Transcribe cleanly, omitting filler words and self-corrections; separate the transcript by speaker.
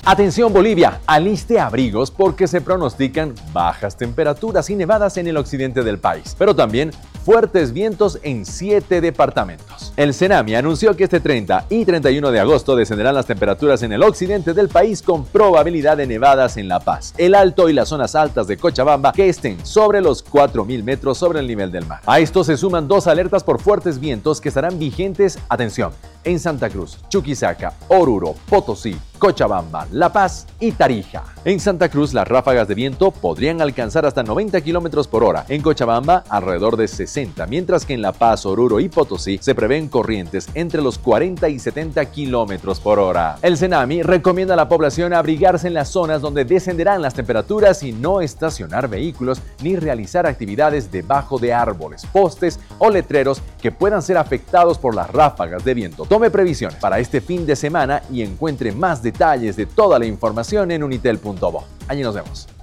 Speaker 1: Atención Bolivia, aliste abrigos porque se pronostican bajas temperaturas y nevadas en el occidente del país, pero también fuertes vientos en 7 departamentos. El Senami anunció que este 30 y 31 de agosto descenderán las temperaturas en el occidente del país con probabilidad de nevadas en La Paz, El Alto y las zonas altas de Cochabamba que estén sobre los 4.000 metros sobre el nivel del mar. A esto se suman 2 alertas por fuertes vientos que estarán vigentes, atención, en Santa Cruz, Chuquisaca, Oruro, Potosí, Cochabamba, La Paz y Tarija. En Santa Cruz, las ráfagas de viento podrían alcanzar hasta 90 km por hora. En Cochabamba, alrededor de 60, mientras que en La Paz, Oruro y Potosí se prevén corrientes entre los 40 y 70 km por hora. El Senami recomienda a la población abrigarse en las zonas donde descenderán las temperaturas y no estacionar vehículos ni realizar actividades debajo de árboles, postes o letreros que puedan ser afectados por las ráfagas de viento. Tome previsiones para este fin de semana y encuentre más detalles de toda la información en unitel.bo. Allí nos vemos.